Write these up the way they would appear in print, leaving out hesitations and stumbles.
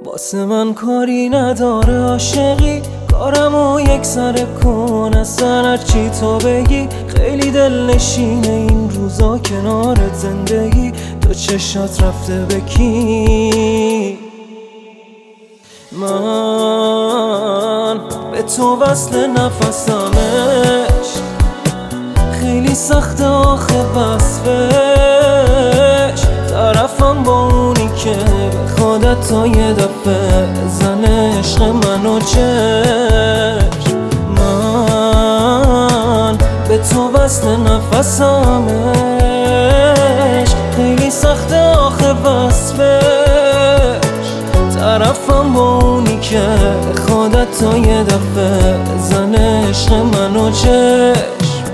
واسه من کاری نداره عاشقی، کارمو یک سر کن اصلا هرچی تو بگی. خیلی دلنشینه این روزا کنارت زندگی، تو چشات رفته به کی؟ من به تو وصل نفسمش، خیلی سخته آخه وصفش. طرفم با اونی که به خودت تا یه دفعه زنه عشق منو چشم. من به تو وصل نفسمش، خیلی سخته آخه وصفش. طرفم با اونی که به خودت تا یه دفعه زنه عشق منو چشم.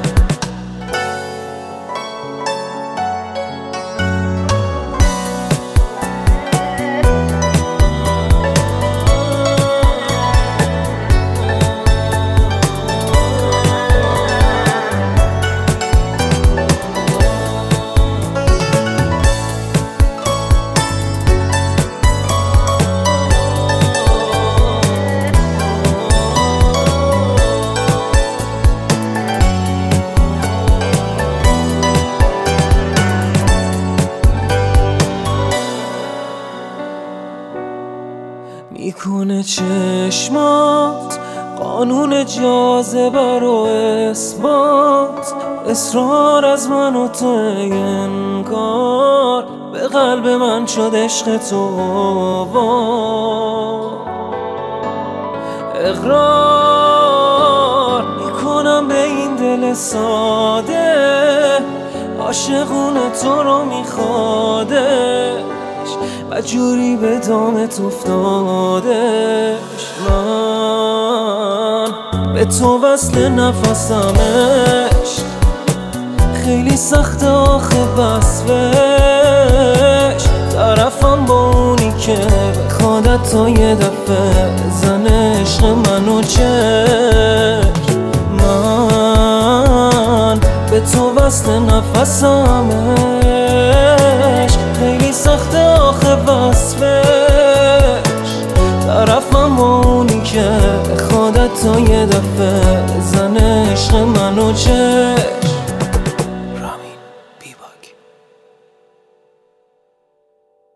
میکنه چشمات قانون جاذبه رو اثبات، اصرار از من و تو انکار، به قلب من شد عشق تو اقرار. میکنم به این دل ساده، عاشقونه تو رو میخوادش و جوری به دامت افتادش. من به تو وصل نفسمش، خیلی سخته آخه وصفش. طرفم با اونی که به خودت تا یه دفعه زنه عشق منو چشم. من به تو وصل نفسمش، خیلی سخته آخه وصفش. طرفم اونی که به خودت تا یه دفعه زنه عشق منو چشم.